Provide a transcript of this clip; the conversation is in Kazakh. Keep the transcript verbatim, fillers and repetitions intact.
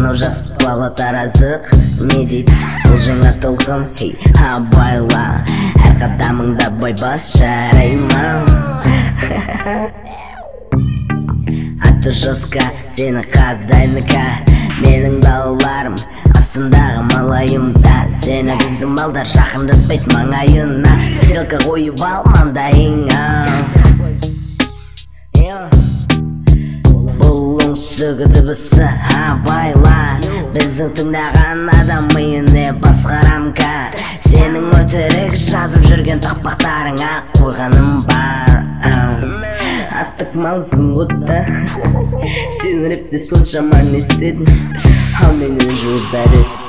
анау жас бала таразық не дейді бұл жаңа толқын хей абайла әр қадамыңда бойбас жарай ма аты жосқа сені қадайныка менің балаларым астындағы малайымда сені біздің балдар жақындатпайды маңайына стрелка қойып ал маңдайыңа бұл оңтүстігі дыбысы абайла біздің тыңдаған адам миыне басқарам ка сенің өтірік жазып жүрген тақпақтарыңа қойғаным бар аттық малсың ғотта сен рэпте соншама не істедің ал мен өз жолда респі